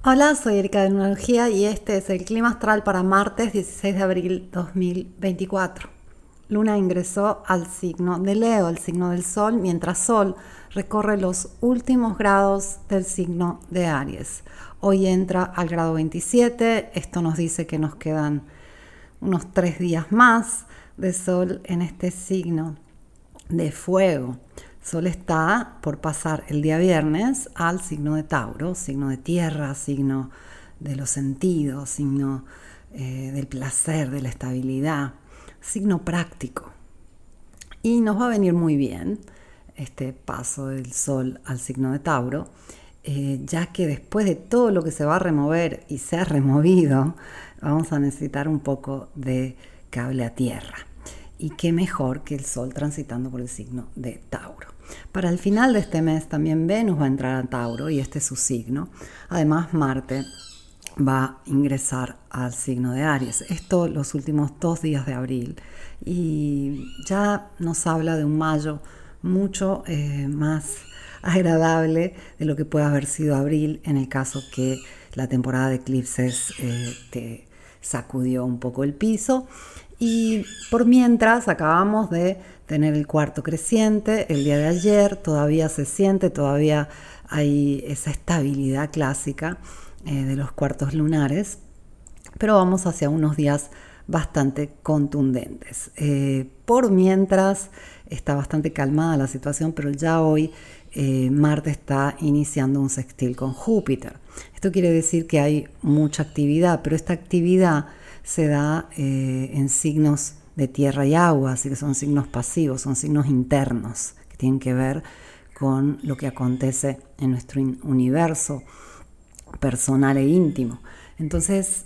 Hola, soy Erika de Numerología y este es el clima astral para martes 16 de abril 2024. Luna ingresó al signo de Leo, el signo del Sol, mientras Sol recorre los últimos grados del signo de Aries. Hoy entra al grado 27, esto nos dice que nos quedan unos 3 días más de Sol en este signo de fuego. Sol está por pasar el día viernes al signo de Tauro, signo de tierra, signo de los sentidos, signo del placer, de la estabilidad, signo práctico. Y nos va a venir muy bien este paso del Sol al signo de Tauro, ya que después de todo lo que se va a remover y se ha removido, vamos a necesitar un poco de cable a tierra. Y qué mejor que el Sol transitando por el signo de Tauro. Para el final de este mes también Venus va a entrar a Tauro y este es su signo. Además Marte va a ingresar al signo de Aries. Esto los últimos 2 días de abril. Y ya nos habla de un mayo mucho más agradable de lo que puede haber sido abril en el caso que la temporada de eclipses te sacudió un poco el piso. Y por mientras acabamos de tener el cuarto creciente el día de ayer, todavía se siente, todavía hay esa estabilidad clásica de los cuartos lunares, pero vamos hacia unos días bastante contundentes. Por mientras está bastante calmada la situación, pero ya hoy Marte está iniciando un sextil con Júpiter. Esto quiere decir que hay mucha actividad, pero esta actividad se da en signos de tierra y agua, así que son signos pasivos, son signos internos que tienen que ver con lo que acontece en nuestro universo personal e íntimo. Entonces,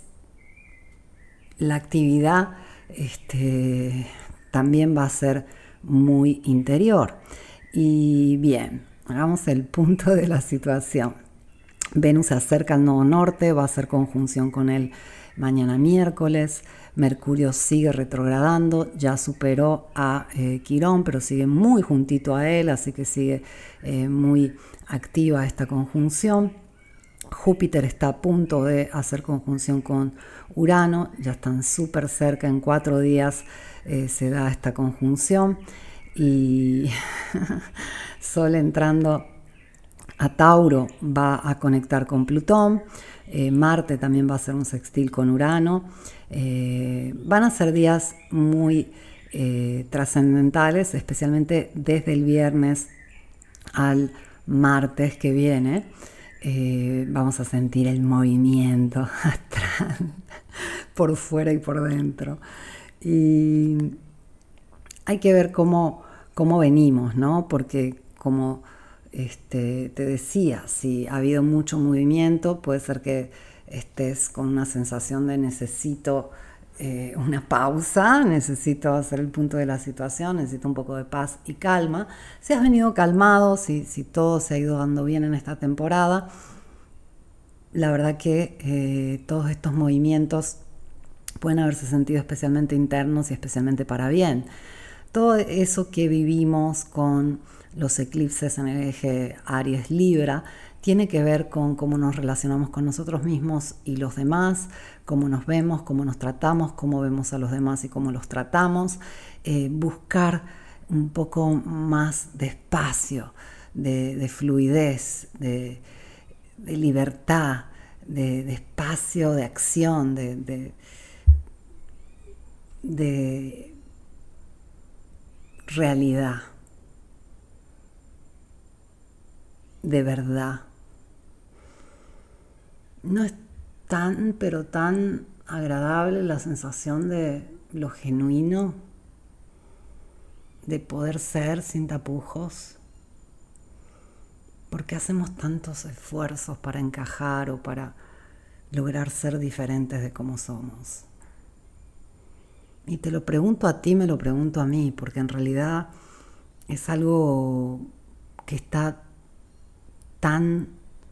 la actividad también va a ser muy interior. Y bien, hagamos el punto de la situación. Venus se acerca al nodo norte, va a hacer conjunción con él mañana miércoles. Mercurio sigue retrogradando, ya superó a Quirón, pero sigue muy juntito a él, así que sigue muy activa esta conjunción. Júpiter está a punto de hacer conjunción con Urano, ya están súper cerca, en 4 días se da esta conjunción. Y Sol entrando a Tauro va a conectar con Plutón, Marte también va a hacer un sextil con Urano. Van a ser días muy trascendentales, especialmente desde el viernes al martes que viene. Vamos a sentir el movimiento astral por fuera y por dentro. Y hay que ver cómo venimos, ¿no? Porque como te decía, si ha habido mucho movimiento, puede ser que estés con una sensación de necesito una pausa, necesito hacer el punto de la situación, necesito un poco de paz y calma. Si has venido calmado, si todo se ha ido dando bien en esta temporada, la verdad que todos estos movimientos pueden haberse sentido especialmente internos y especialmente para bien. Todo eso que vivimos con los eclipses en el eje Aries-Libra tiene que ver con cómo nos relacionamos con nosotros mismos y los demás, cómo nos vemos, cómo nos tratamos, cómo vemos a los demás y cómo los tratamos. Buscar un poco más de espacio, de fluidez, de libertad, de espacio, de acción, de realidad, de verdad. No es tan, pero tan agradable la sensación de lo genuino, de poder ser sin tapujos. ¿Por qué hacemos tantos esfuerzos para encajar o para lograr ser diferentes de como somos? Y te lo pregunto a ti, me lo pregunto a mí, porque en realidad es algo que está tan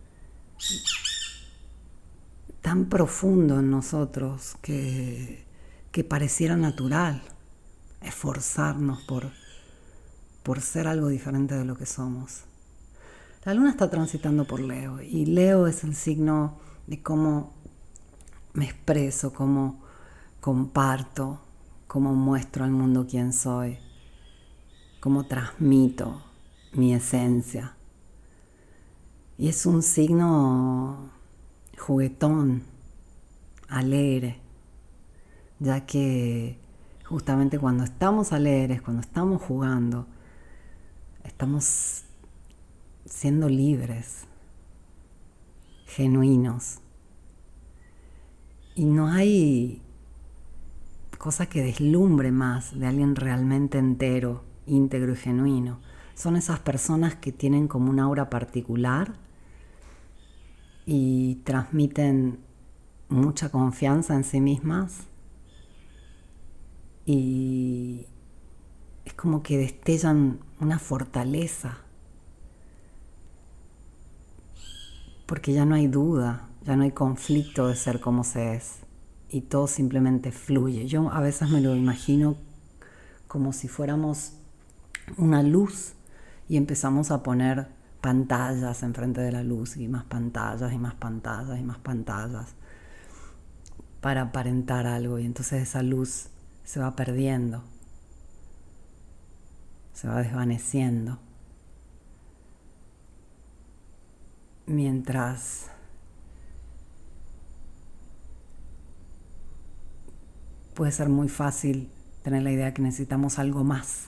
profundo en nosotros que pareciera natural esforzarnos por ser algo diferente de lo que somos. La luna está transitando por Leo y Leo es el signo de cómo me expreso, cómo comparto, cómo muestro al mundo quién soy, cómo transmito mi esencia. Y es un signo juguetón, alegre, ya que justamente cuando estamos alegres, cuando estamos jugando, estamos siendo libres, genuinos. Y no hay cosa que deslumbre más de alguien realmente entero, íntegro y genuino. Son esas personas que tienen como un aura particular y transmiten mucha confianza en sí mismas y es como que destellan una fortaleza, porque ya no hay duda, ya no hay conflicto de ser como se es y todo simplemente fluye. Yo a veces me lo imagino como si fuéramos una luz y empezamos a poner pantallas enfrente de la luz y más pantallas y más pantallas y más pantallas para aparentar algo, y entonces esa luz se va perdiendo, se va desvaneciendo, mientras puede ser muy fácil tener la idea que necesitamos algo más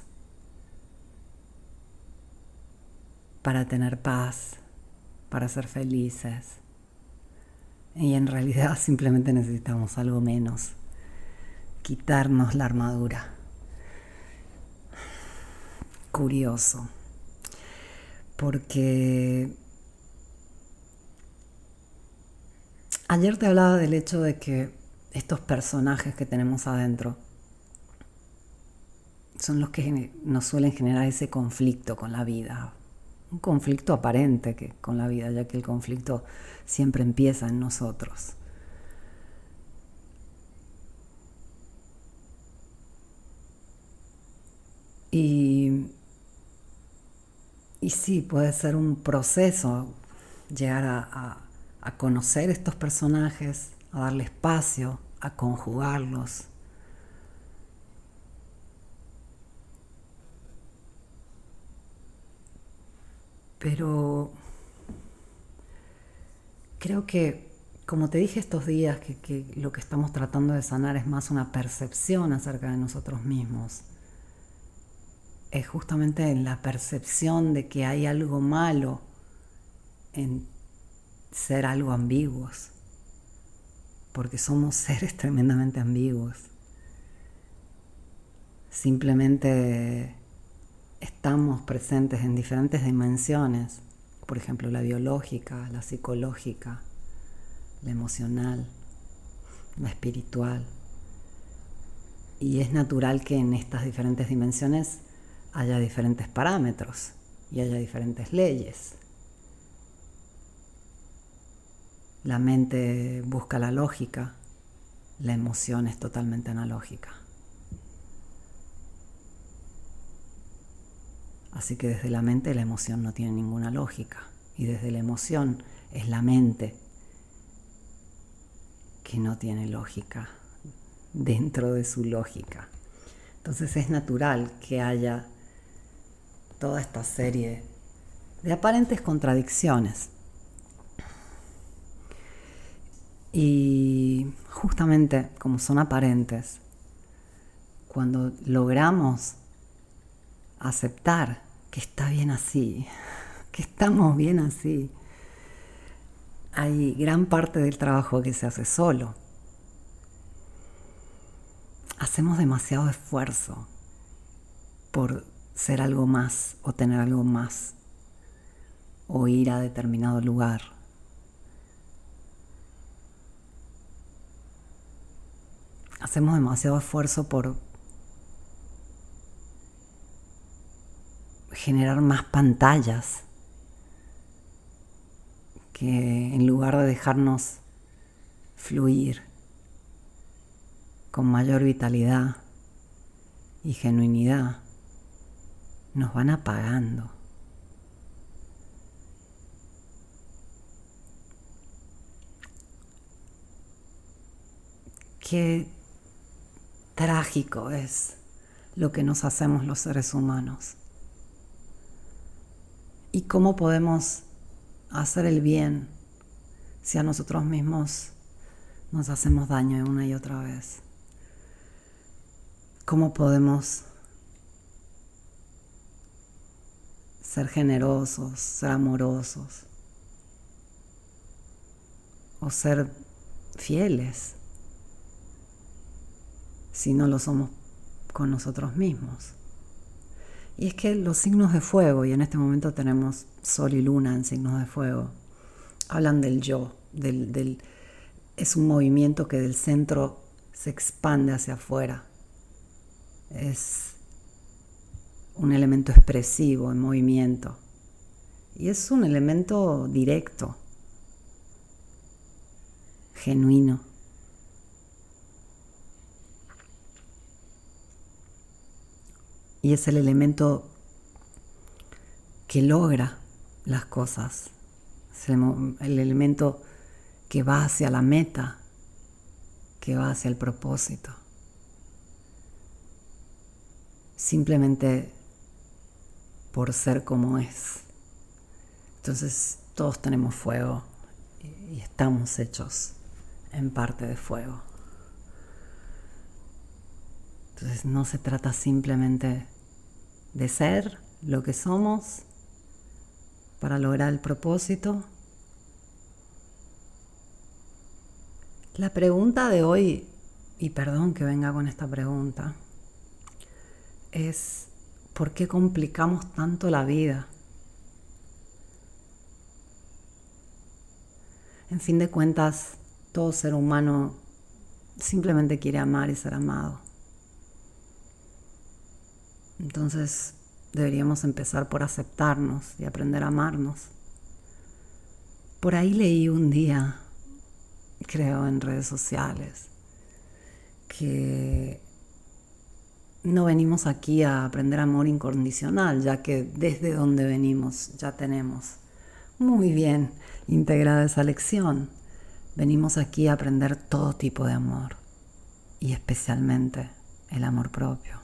para tener paz, para ser felices. Y en realidad simplemente necesitamos algo menos, quitarnos la armadura. Curioso, porque ayer te hablaba del hecho de que estos personajes que tenemos adentro son los que nos suelen generar ese conflicto con la vida. Un conflicto aparente con la vida, ya que el conflicto siempre empieza en nosotros. Y sí, puede ser un proceso llegar a conocer estos personajes, a darle espacio, a conjugarlos. Pero creo que, como te dije estos días, que lo que estamos tratando de sanar es más una percepción acerca de nosotros mismos. Es justamente en la percepción de que hay algo malo en ser algo ambiguos, porque somos seres tremendamente ambiguos. Simplemente estamos presentes en diferentes dimensiones, por ejemplo la biológica, la psicológica, la emocional, la espiritual. Y es natural que en estas diferentes dimensiones haya diferentes parámetros y haya diferentes leyes. La mente busca la lógica, la emoción es totalmente analógica. Así que desde la mente la emoción no tiene ninguna lógica. Y desde la emoción es la mente que no tiene lógica dentro de su lógica. Entonces es natural que haya toda esta serie de aparentes contradicciones. Y justamente como son aparentes, cuando logramos aceptar que está bien así, que estamos bien así, hay gran parte del trabajo que se hace solo. Hacemos demasiado esfuerzo por ser algo más o tener algo más o ir a determinado lugar. Hacemos demasiado esfuerzo por generar más pantallas que en lugar de dejarnos fluir con mayor vitalidad y genuinidad, nos van apagando. qué trágico es lo que nos hacemos los seres humanos y cómo podemos hacer el bien si a nosotros mismos nos hacemos daño una y otra vez. Cómo podemos ser generosos, ser amorosos o ser fieles si no lo somos con nosotros mismos. Y es que los signos de fuego, y en este momento tenemos Sol y Luna en signos de fuego, hablan del yo, es un movimiento que del centro se expande hacia afuera. Es un elemento expresivo en movimiento. Y es un elemento directo, genuino. Y es el elemento que logra las cosas. Es el elemento que va hacia la meta, que va hacia el propósito. Simplemente por ser como es. Entonces todos tenemos fuego y estamos hechos en parte de fuego. Entonces no se trata simplemente de ser lo que somos para lograr el propósito. La pregunta de hoy, y perdón que venga con esta pregunta, es ¿por qué complicamos tanto la vida? En fin de cuentas, todo ser humano simplemente quiere amar y ser amado. Entonces deberíamos empezar por aceptarnos y aprender a amarnos. Por ahí leí un día, creo en redes sociales, que no venimos aquí a aprender amor incondicional, ya que desde donde venimos ya tenemos muy bien integrada esa lección. Venimos aquí a aprender todo tipo de amor y especialmente el amor propio.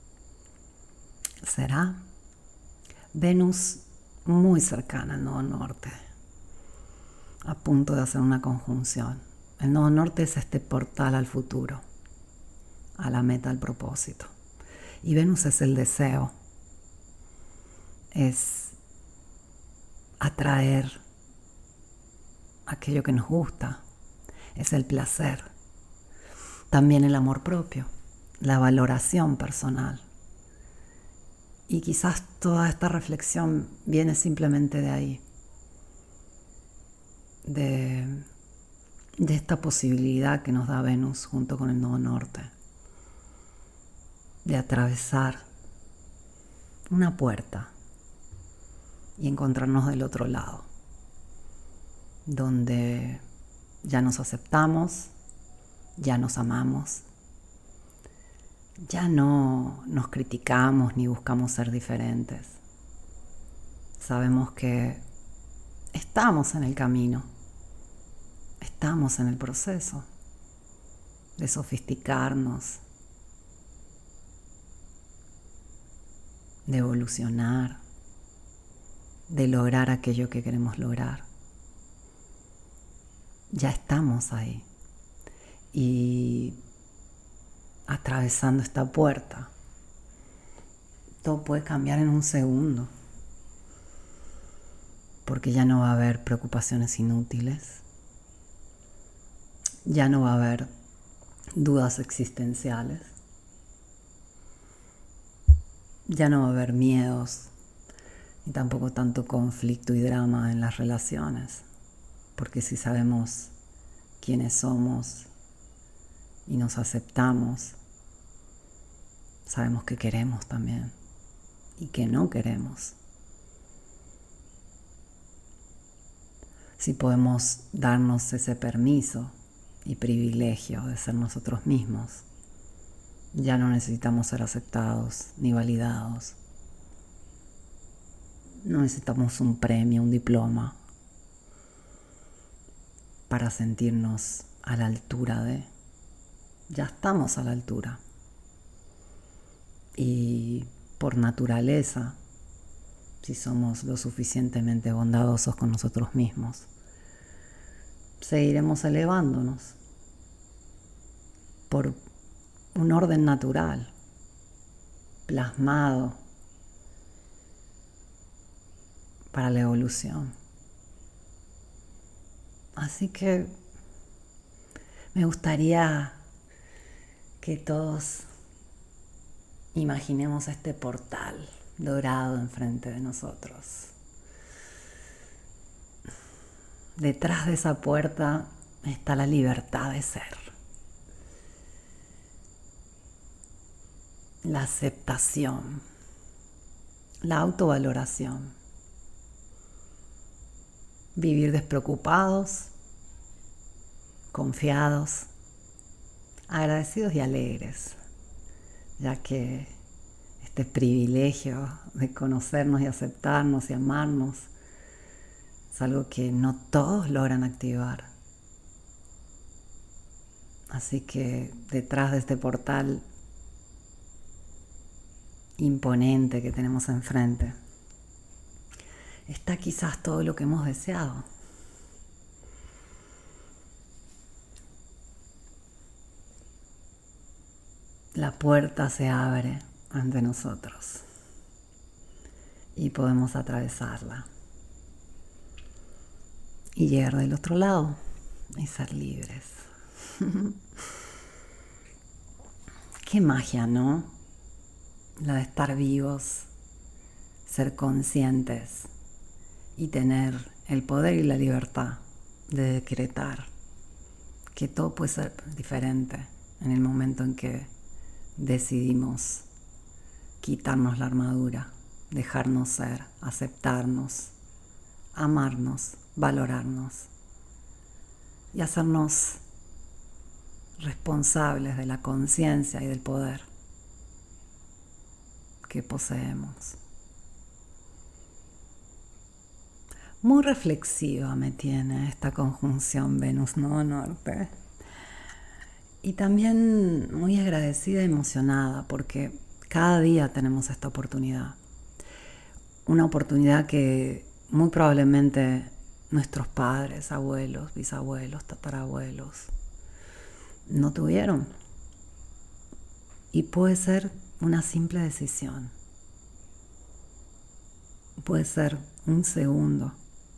¿Será? Venus muy cercana al nodo norte, a punto de hacer una conjunción. El nodo norte es este portal al futuro, a la meta, al propósito. Y Venus es el deseo, es atraer aquello que nos gusta, es el placer. También el amor propio, la valoración personal. Y quizás toda esta reflexión viene simplemente de ahí, de esta posibilidad que nos da Venus junto con el nodo norte, de atravesar una puerta y encontrarnos del otro lado, donde ya nos aceptamos, ya nos amamos, ya no nos criticamos ni buscamos ser diferentes. Sabemos que estamos en el camino, estamos en el proceso de sofisticarnos, de evolucionar, de lograr aquello que queremos lograr. Ya estamos ahí. Y atravesando esta puerta, todo puede cambiar en un segundo, porque ya no va a haber preocupaciones inútiles, ya no va a haber dudas existenciales, ya no va a haber miedos y tampoco tanto conflicto y drama en las relaciones, porque si sabemos quiénes somos y nos aceptamos, sabemos que queremos también y que no queremos. Si podemos darnos ese permiso y privilegio de ser nosotros mismos, ya no necesitamos ser aceptados ni validados. No necesitamos un premio, un diploma para sentirnos a la altura de. ya estamos a la altura. Y por naturaleza, si somos lo suficientemente bondadosos con nosotros mismos, seguiremos elevándonos por un orden natural, plasmado para la evolución. Así que me gustaría que todos imaginemos este portal dorado enfrente de nosotros. Detrás de esa puerta está la libertad de ser, la aceptación, la autovaloración, vivir despreocupados, confiados, agradecidos y alegres, ya que este privilegio de conocernos y aceptarnos y amarnos es algo que no todos logran activar. Así que detrás de este portal imponente que tenemos enfrente está quizás todo lo que hemos deseado. La puerta se abre ante nosotros y podemos atravesarla y llegar del otro lado y ser libres. Qué magia, ¿no? La de estar vivos, ser conscientes y tener el poder y la libertad de decretar que todo puede ser diferente en el momento en que decidimos quitarnos la armadura, dejarnos ser, aceptarnos, amarnos, valorarnos y hacernos responsables de la conciencia y del poder que poseemos. Muy reflexiva me tiene esta conjunción Venus-Nodo Norte. Y también muy agradecida y emocionada porque cada día tenemos esta oportunidad. Una oportunidad que muy probablemente nuestros padres, abuelos, bisabuelos, tatarabuelos no tuvieron. Y puede ser una simple decisión. Puede ser un segundo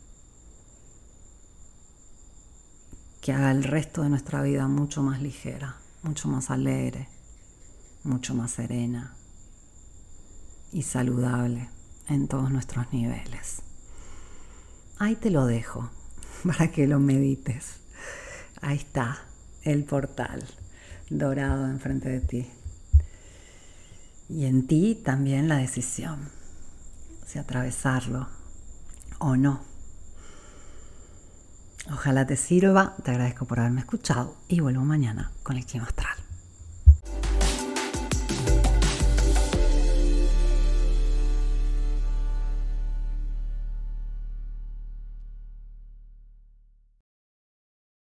que haga el resto de nuestra vida mucho más ligera, mucho más alegre, mucho más serena y saludable en todos nuestros niveles. Ahí te lo dejo para que lo medites. Ahí está el portal dorado enfrente de ti. Y en ti también la decisión, si atravesarlo o no. Ojalá te sirva, te agradezco por haberme escuchado y vuelvo mañana con el clima astral.